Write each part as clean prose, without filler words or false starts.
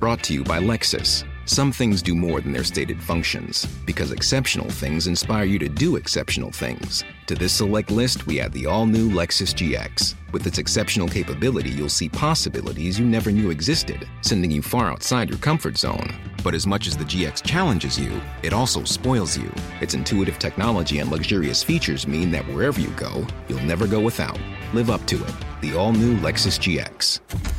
Brought to you by Lexus. Some things do more than their stated functions, because exceptional things inspire you to do exceptional things. To this select list, we add the all-new Lexus GX. With its exceptional capability, you'll see possibilities you never knew existed, sending you far outside your comfort zone. But as much as the GX challenges you, it also spoils you. Its intuitive technology and luxurious features mean that wherever you go, you'll never go without. Live up to it. The all-new Lexus GX.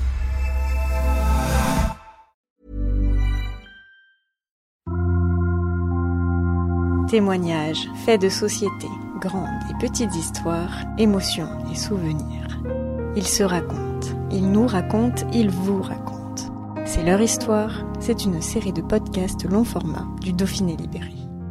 Témoignages, faits de société, grandes et petites histoires, émotions et souvenirs. Ils se racontent, ils nous racontent, ils vous racontent. C'est leur histoire, c'est une série de podcasts long format du Dauphiné Libéré.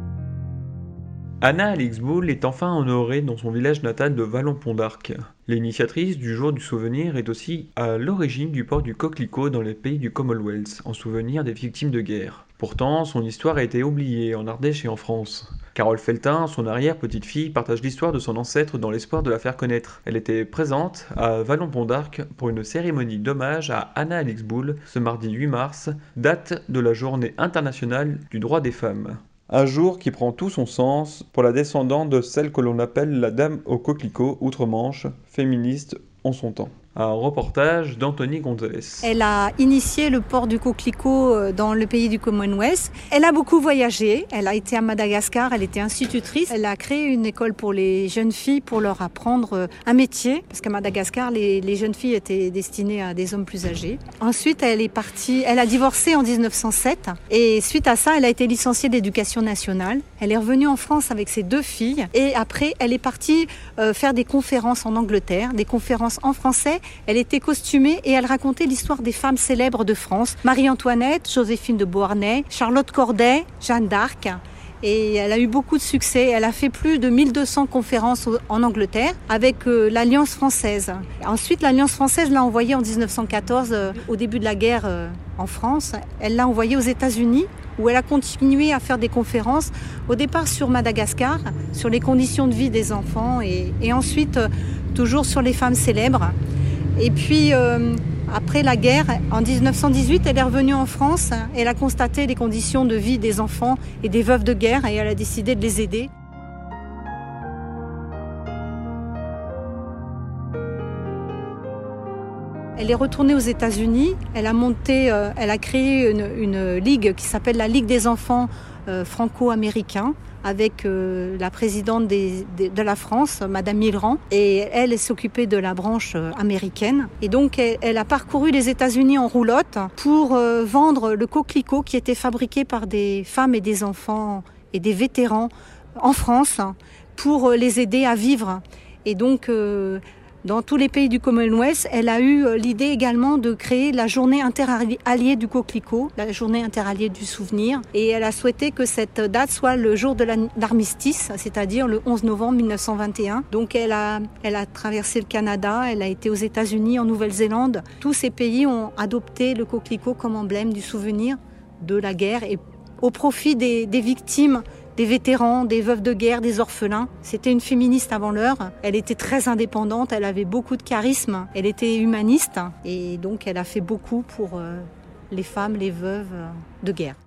Anna Alix Boole est enfin honorée dans son village natal de Vallon-Pont-d'Arc. L'initiatrice du jour du souvenir est aussi à l'origine du port du coquelicot dans les pays du Commonwealth, en souvenir des victimes de guerre. Pourtant, son histoire a été oubliée en Ardèche et en France. Carole Feltin, son arrière-petite-fille, partage l'histoire de son ancêtre dans l'espoir de la faire connaître. Elle était présente à Vallon-Pont-d'Arc pour une cérémonie d'hommage à Anna Alix Boole ce mardi 8 mars, date de la Journée internationale du droit des femmes. Un jour qui prend tout son sens pour la descendante de celle que l'on appelle la Dame au coquelicot outre-Manche, féministe en son temps. Un reportage d'Anthony Gonzalez. Elle a initié le port du coquelicot dans le pays du Commonwealth. Elle a beaucoup voyagé. Elle a été à Madagascar. Elle était institutrice. Elle a créé une école pour les jeunes filles pour leur apprendre un métier. Parce qu'à Madagascar, les jeunes filles étaient destinées à des hommes plus âgés. Ensuite, elle est partie. Elle a divorcé en 1907. Et suite à ça, elle a été licenciée d'éducation nationale. Elle est revenue en France avec ses 2 filles. Et après, elle est partie faire des conférences en Angleterre, des conférences en français. Elle était costumée et elle racontait l'histoire des femmes célèbres de France. Marie-Antoinette, Joséphine de Beauharnais, Charlotte Corday, Jeanne d'Arc. Et elle a eu beaucoup de succès. Elle a fait plus de 1200 conférences en Angleterre avec l'Alliance française. Ensuite, l'Alliance française l'a envoyée en 1914, au début de la guerre en France. Elle l'a envoyée aux États-Unis, où elle a continué à faire des conférences, au départ sur Madagascar, sur les conditions de vie des enfants, et ensuite toujours sur les femmes célèbres. Et puis, après la guerre, en 1918, elle est revenue en France. Elle a constaté les conditions de vie des enfants et des veuves de guerre et elle a décidé de les aider. Elle est retournée aux États-Unis. Elle a créé une ligue qui s'appelle la Ligue des enfants franco-américains, avec la présidente de la France, Madame Millerand, et elle s'occupait de la branche américaine. Et donc, elle a parcouru les États-Unis en roulotte pour vendre le coquelicot qui était fabriqué par des femmes et des enfants et des vétérans en France pour les aider à vivre. Et donc, dans tous les pays du Commonwealth, elle a eu l'idée également de créer la journée interalliée du coquelicot, la journée interalliée du souvenir. Et elle a souhaité que cette date soit le jour de l'armistice, c'est-à-dire le 11 novembre 1921. Donc elle a traversé le Canada, elle a été aux États-Unis, en Nouvelle-Zélande. Tous ces pays ont adopté le coquelicot comme emblème du souvenir de la guerre et au profit des victimes, des vétérans, des veuves de guerre, des orphelins. C'était une féministe avant l'heure. Elle était très indépendante, elle avait beaucoup de charisme, elle était humaniste et donc elle a fait beaucoup pour les femmes, les veuves de guerre.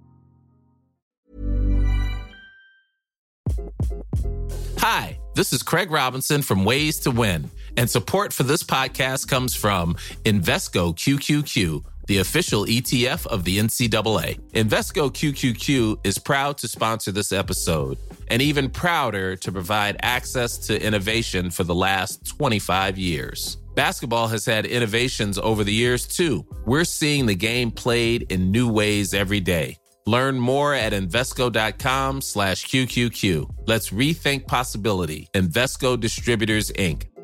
Hi, this is Craig Robinson from Ways to Win, and support for this podcast comes from Invesco QQQ, the official ETF of the NCAA. Invesco QQQ is proud to sponsor this episode, and even prouder to provide access to innovation for the last 25 years. Basketball has had innovations over the years, too. We're seeing the game played in new ways every day. Learn more at Invesco.com/QQQ. Let's rethink possibility. Invesco Distributors, Inc.